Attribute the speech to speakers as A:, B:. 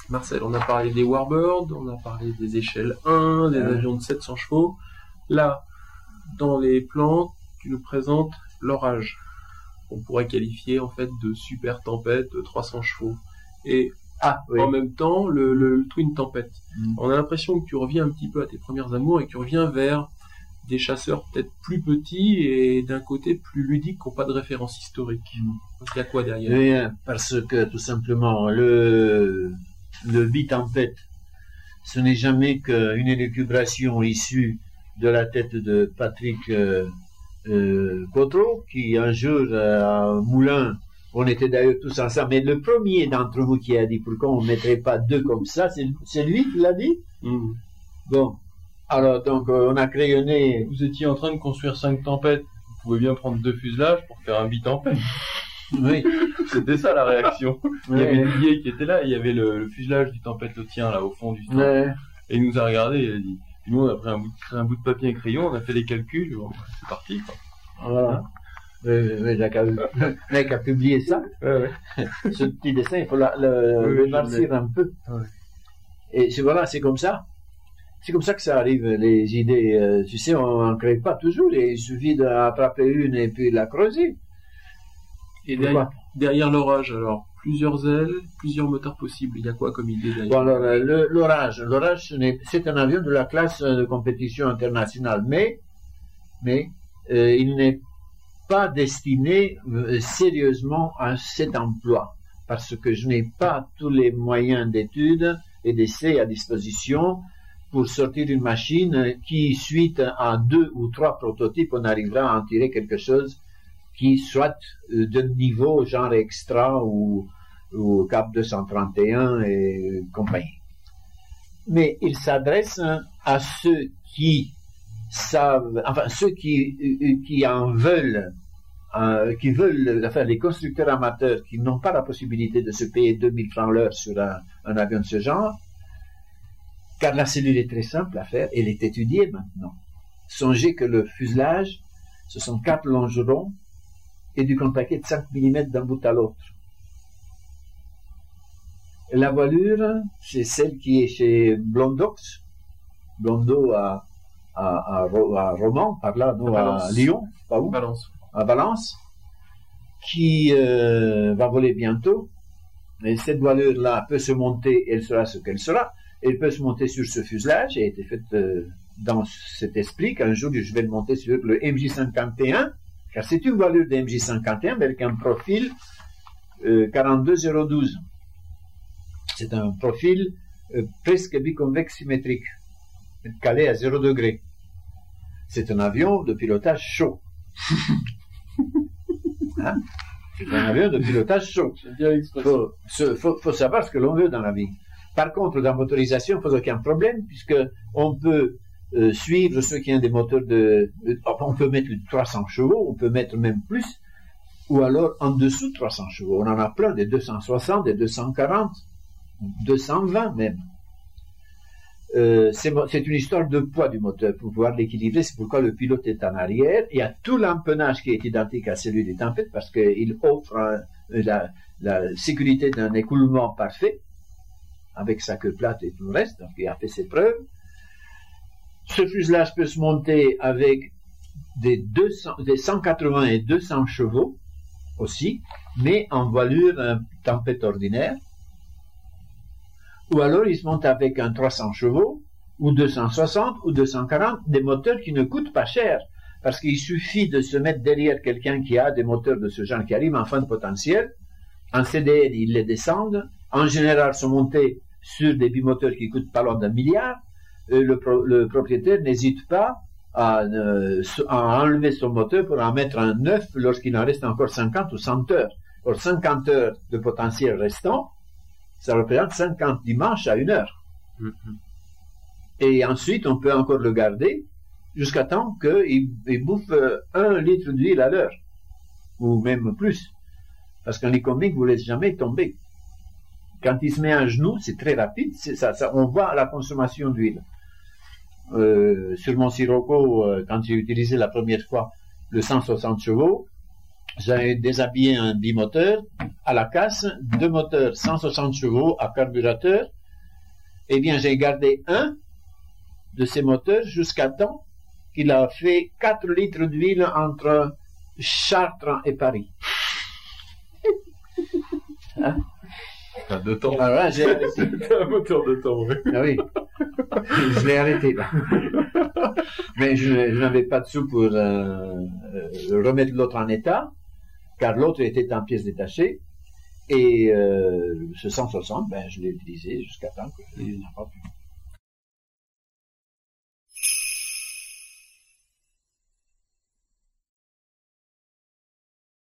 A: Marcel, on a parlé des Warbirds, on a parlé des échelles 1, des avions de 700 chevaux. Là, dans les plans, tu nous présentes l'orage. On pourrait qualifier en fait de super tempête de 300 chevaux. Et en même temps, le Twin Tempête. On a l'impression que tu reviens un petit peu à tes premières amours et que tu reviens vers des chasseurs peut-être plus petits et d'un côté plus ludiques qui n'ont pas de référence historique. Donc il y a quoi derrière?
B: Oui, parce que tout simplement, le Bitempête, ce n'est jamais qu'une élucubration issue de la tête de Patrick Cotreau, qui un jour à Moulins, on était d'ailleurs tous ensemble, mais le premier d'entre vous qui a dit pourquoi on ne mettrait pas deux comme ça, c'est lui qui l'a dit. Bon, alors donc on a crayonné.
C: Vous étiez en train de construire 5 tempêtes, vous pouvez bien prendre 2 fuselages pour faire un Bitempête.
B: Oui.
C: C'était ça la réaction. Il y avait Didier qui était là, et il y a avait le fuselage du Tempête le tien là au fond du stand. Et il nous a regardé et il a dit. Puis nous on a pris un bout de papier et un crayon, on a fait les calculs, bon, c'est parti quoi.
B: Voilà. Le mec a publié ça. Ce petit dessin, il faut le noircir un peu. Et c'est comme ça. C'est comme ça que ça arrive, les idées. Tu sais, on n'en crée pas toujours. Il suffit d'attraper une et puis la creuser.
A: Et derrière l'orage, alors, plusieurs ailes, plusieurs moteurs possibles. Il y a quoi comme idée derrière?
B: Bon, alors, l'orage, c'est un avion de la classe de compétition internationale, mais il n'est pas destiné sérieusement à cet emploi, parce que je n'ai pas tous les moyens d'études et d'essais à disposition pour sortir une machine qui, suite à 2 ou 3 prototypes, on arrivera à en tirer quelque chose qui soit de niveau genre extra ou Cap 231 et compagnie. Mais il s'adresse à ceux qui savent, enfin ceux qui en veulent, les constructeurs amateurs qui n'ont pas la possibilité de se payer 2000 francs l'heure sur un avion de ce genre, car la cellule est très simple à faire, elle est étudiée maintenant. Songez que le fuselage, ce sont 4 longerons et du contreplaqué de 5 mm d'un bout à l'autre. La voilure, c'est celle qui est chez Blondox, Blondeau à Romans, par là, non, à Lyon, pas où? À Valence, qui va voler bientôt. Et cette voilure-là peut se monter, elle sera ce qu'elle sera. Elle peut se monter sur ce fuselage, et a été faite dans cet esprit qu'un jour je vais le monter sur le MJ51, car c'est une voilure de MJ51 mais avec un profil 42012. C'est un profil presque biconvexe symétrique, calé à 0 degré. C'est un avion de pilotage chaud. C'est un avion de pilotage chaud. Faut savoir ce que l'on veut dans la vie. Par contre, dans la motorisation, il ne pose aucun problème, puisque on peut suivre ceux qui ont des moteurs on peut mettre 300 chevaux, on peut mettre même plus, ou alors en dessous de 300 chevaux. On en a plein, des 260, des 240, 220 même. C'est une histoire de poids du moteur. Pour pouvoir l'équilibrer, c'est pourquoi le pilote est en arrière. Il y a tout l'empennage qui est identique à celui des tempêtes, parce qu'il offre la sécurité d'un écoulement parfait, avec sa queue plate et tout le reste, donc il a fait ses preuves. Ce fuselage peut se monter avec des 180 et 200 chevaux aussi, mais en voilure tempête ordinaire. Ou alors il se monte avec un 300 chevaux, ou 260, ou 240, des moteurs qui ne coûtent pas cher, parce qu'il suffit de se mettre derrière quelqu'un qui a des moteurs de ce genre qui arrivent en fin de potentiel. En CDN, ils les descendent. En général, sont montés sur des bimoteurs qui coûtent pas loin d'1 milliard. Le propriétaire n'hésite pas à enlever son moteur pour en mettre un neuf lorsqu'il en reste encore 50 ou 100 heures. Or, 50 heures de potentiel restant, ça représente 50 dimanches à 1 heure. Et ensuite, on peut encore le garder jusqu'à temps qu'il bouffe 1 litre d'huile à l'heure, ou même plus. Parce qu'un économique ne vous laisse jamais tomber. Quand il se met à genoux, c'est très rapide, on voit la consommation d'huile. Sur mon Sirocco, quand j'ai utilisé la première fois le 160 chevaux, j'ai déshabillé un bimoteur à la casse, 2 moteurs 160 chevaux à carburateur, Eh bien, j'ai gardé un de ces moteurs jusqu'à temps qu'il a fait 4 litres d'huile entre Chartres et Paris. Hein?
C: Enfin, de temps.
B: Alors là, j'ai arrêté.
C: Un moteur de temps, oui.
B: Ah oui. Je l'ai arrêté là. Mais je n'avais pas de sous pour remettre l'autre en état, car l'autre était en pièces détachées. Et ce 160, ben, je l'ai utilisé jusqu'à temps qu'il n'a pas pu.